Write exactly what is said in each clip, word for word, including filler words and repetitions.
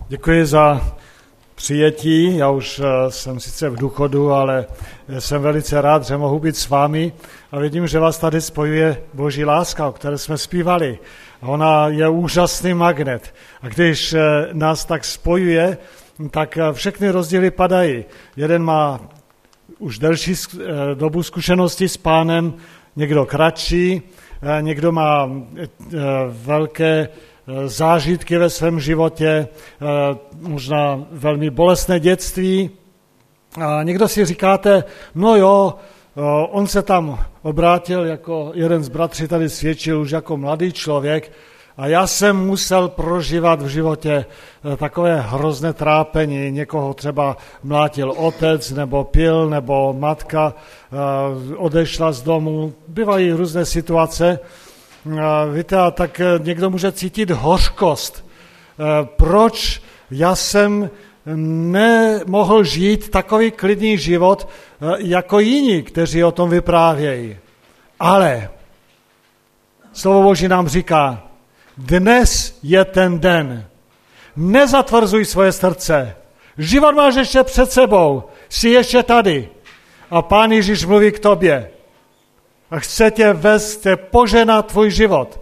Děkuji za přijetí. Já už jsem sice v důchodu, ale jsem velice rád, že mohu být s vámi a vidím, že vás tady spojuje Boží láska, o které jsme zpívali. A ona je úžasný magnet. A když nás tak spojuje, tak všechny rozdíly padají. Jeden má už delší dobu zkušenosti s Pánem, někdo kratší, někdo má velké zážitky ve svém životě, možná velmi bolestné dětství. A někdo si říkáte, no jo, on se tam obrátil, jako jeden z bratří tady svědčil už jako mladý člověk, a já jsem musel prožívat v životě takové hrozné trápení. Někoho třeba mlátil otec, nebo pil, nebo matka odešla z domu. Bývají různé situace. Víte, a tak někdo může cítit hořkost. Proč já jsem nemohl žít takový klidný život jako jiní, kteří o tom vyprávějí. Ale slovo Boží nám říká, dnes je ten den. Nezatvrzuj svoje srdce. Život máš ještě před sebou. Jsi ještě tady. A Pán Ježíš mluví k tobě. A chce tě vést, chce poženat tvůj život.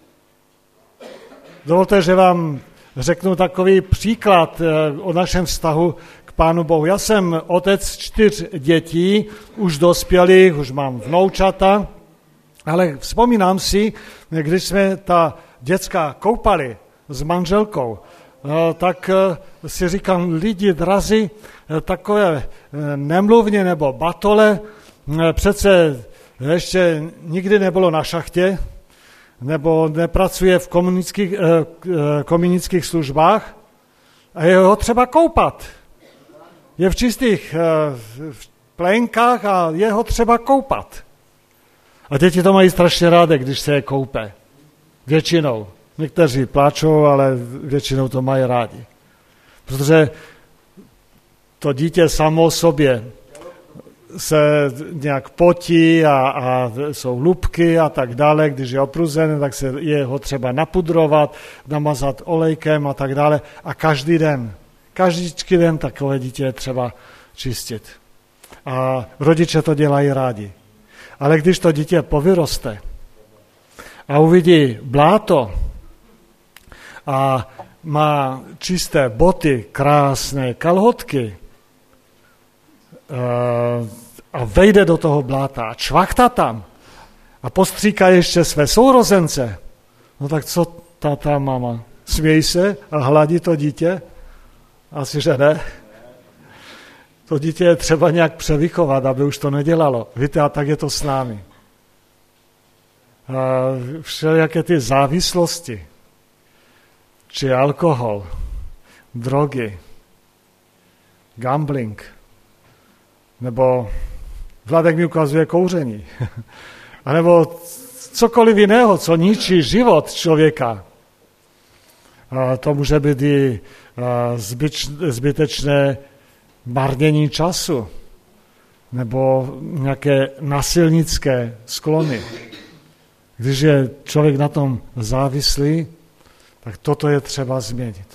Dovolte, že vám řeknu takový příklad o našem vztahu k Pánu Bohu. Já jsem otec čtyř dětí, už dospělých, už mám vnoučata, ale vzpomínám si, když jsme ta děcka koupali s manželkou, tak si říkám, lidi drazí, takové nemluvně nebo batole, přece ještě nikdy nebylo na šachtě, nebo nepracuje v komunických, komunických službách a je ho třeba koupat. Je v čistých plénkách a je ho třeba koupat. A děti to mají strašně rádi, když se je koupe. Většinou. Někteří pláčou, ale většinou to mají rádi. Protože to dítě samo o sobě se nějak potí a, a jsou lupky a tak dále. Když je opruzené, tak se je ho třeba napudrovat, namazat olejkem a tak dále. A každý den, každý den takové dítě je třeba čistit. A rodiče to dělají rádi. Ale když to dítě povyroste a uvidí bláto a má čisté boty, krásné kalhotky a vejde do toho bláta a čvachtá tam a postříká ještě své sourozence, no tak co táta, mama? Smějí se a hladí to dítě? Asi, že ne. To dítě je třeba nějak převychovat, aby už to nedělalo. Víte, a tak je to s námi. A všelijaké ty závislosti, či alkohol, drogy, gambling, nebo Vladek mi ukazuje kouření, anebo cokoliv jiného, co ničí život člověka. A to může být i zbyč, zbytečné marnění času, nebo nějaké nasilnické sklony. Když je člověk na tom závislý, tak toto je třeba změnit.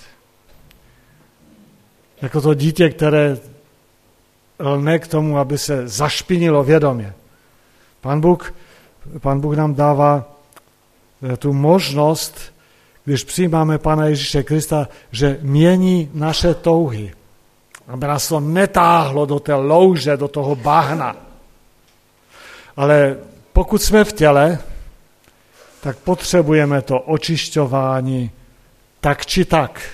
Jako to dítě, které lne k tomu, aby se zašpinilo vědomě. Pán Bůh, Pán Bůh nám dává tu možnost, když přijímáme Pána Ježíše Krista, že mění naše touhy. Aby nás to netáhlo do té louže, do toho bahna. Ale pokud jsme v těle, tak potřebujeme to očišťování tak či tak.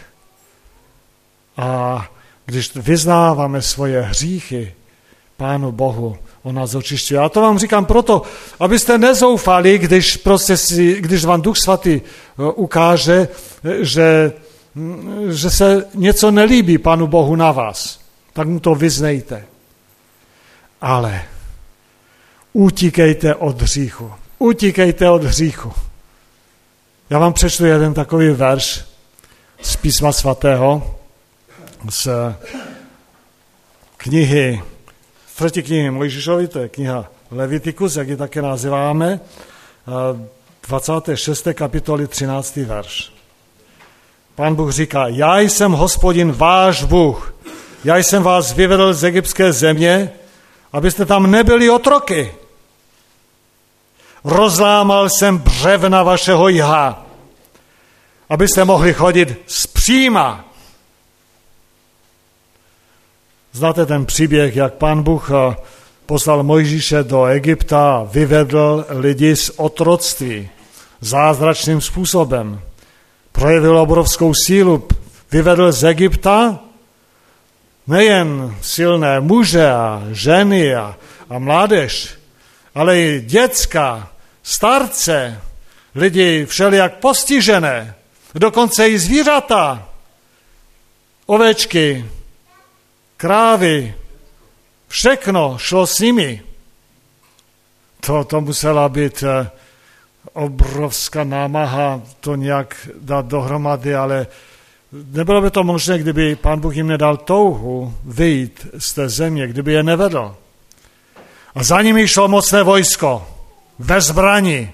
A když vyznáváme svoje hříchy Pánu Bohu, on nás očišťuje. A to vám říkám proto, abyste nezoufali, když, prostě si, když vám Duch Svatý ukáže, že, že se něco nelíbí Pánu Bohu na vás. Tak mu to vyznejte. Ale utíkejte od hříchu. Utíkejte od hříchu. Já vám přečtu jeden takový verš z Písma svatého, z knihy, třetí knihy Mojžíšovi, to je kniha Levitikus, jak ji také nazýváme, dvacáté šesté kapitoly třináctý verš. Pán Bůh říká, já jsem Hospodin váš Bůh. Já jsem vás vyvedl z egyptské země, abyste tam nebyli otroky. Rozlámal jsem břevna vašeho jha, abyste mohli chodit zpříma. Znáte ten příběh, jak Pán Bůh poslal Mojžíše do Egypta a vyvedl lidi z otroctví zázračným způsobem. Projevil obrovskou sílu, vyvedl z Egypta nejen silné muže a ženy a, a mládež, ale i děcka, starce, lidi všelijak postižené, dokonce i zvířata, ovečky, krávy, všechno šlo s nimi. To, to musela být obrovská námaha to nějak dát dohromady, ale nebylo by to možné, kdyby Pán Bůh jim nedal touhu vyjít z té země, kdyby je nevedl. A za nimi šlo mocné vojsko, ve zbrani.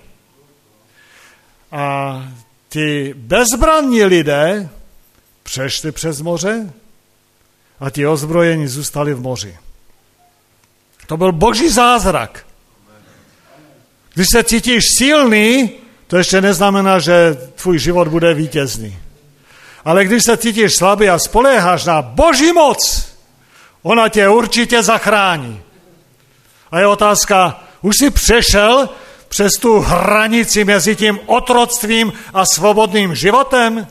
A ti bezbranní lidé přešli přes moře a ti ozbrojení zůstali v moři. To byl boží zázrak. Když se cítíš silný, to ještě neznamená, že tvůj život bude vítězný. Ale když se cítíš slabý a spoléháš na boží moc, ona tě určitě zachrání. A je otázka, už jsi přešel přes tu hranici mezi tím otroctvím a svobodným životem?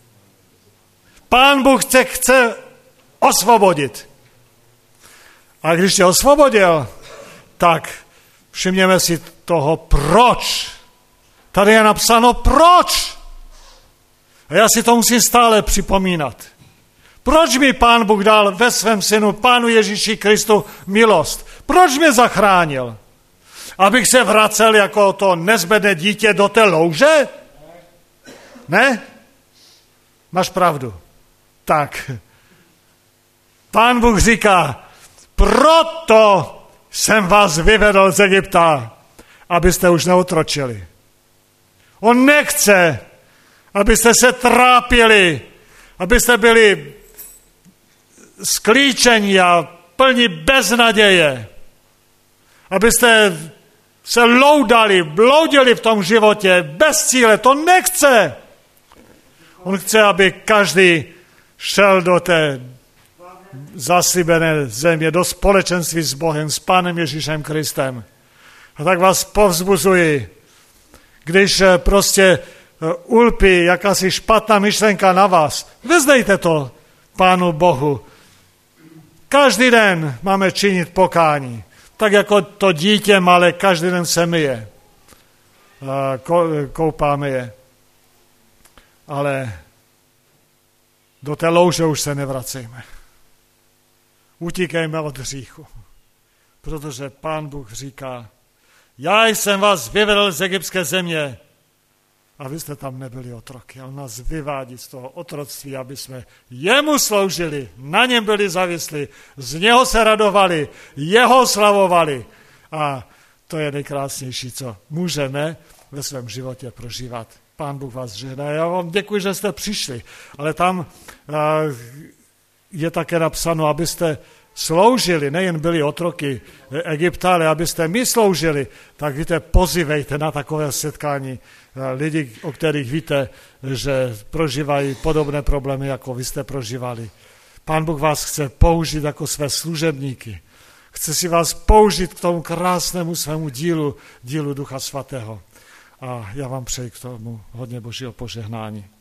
Pán Bůh tě chce osvobodit. A když tě osvobodil, tak všimněme si toho proč. Tady je napsáno proč. A já si to musím stále připomínat. Proč mi Pán Bůh dal ve svém synu, Pánu Ježíši Kristu, milost? Proč mě zachránil? Abych se vracel jako to nezbedné dítě do té louže? Ne? Máš pravdu. Tak. Pán Bůh říká, proto jsem vás vyvedl z Egypta, abyste už neotročili. On nechce, abyste se trápili, abyste byli sklíčení a plní beznaděje, abyste se loudali, bloudili v tom životě bez cíle. To nechce. On chce, aby každý šel do té zaslíbené země, do společenství s Bohem, s Pánem Ježíšem Kristem. A tak vás povzbuzuji, když prostě ulpí jakási špatná myšlenka na vás, vyznejte to Pánu Bohu. Každý den máme činit pokání. Tak jako to dítě malé každý den se myje. Koupáme je. Ale do té louže už se nevracejme. Utíkejme od hříchu. Protože Pán Bůh říká, já jsem vás vyvedl z egyptské země, a vy jste tam nebyli otroky. On nás vyvádí z toho otroctví, aby jsme jemu sloužili, na něm byli závislí, z něho se radovali, jeho slavovali. A to je nejkrásnější, co můžeme ve svém životě prožívat. Pán Bůh vás žehná. Já vám děkuji, že jste přišli. Ale tam je také napsáno, abyste sloužili, nejen byli otroky Egypta, ale abyste my sloužili, tak víte, pozývejte na takové setkání lidi, o kterých víte, že prožívají podobné problémy, jako vy jste prožívali. Pán Bůh vás chce použít jako své služebníky. Chce si vás použít k tomu krásnému svému dílu, dílu Ducha Svatého. A já vám přeji k tomu hodně Božího požehnání.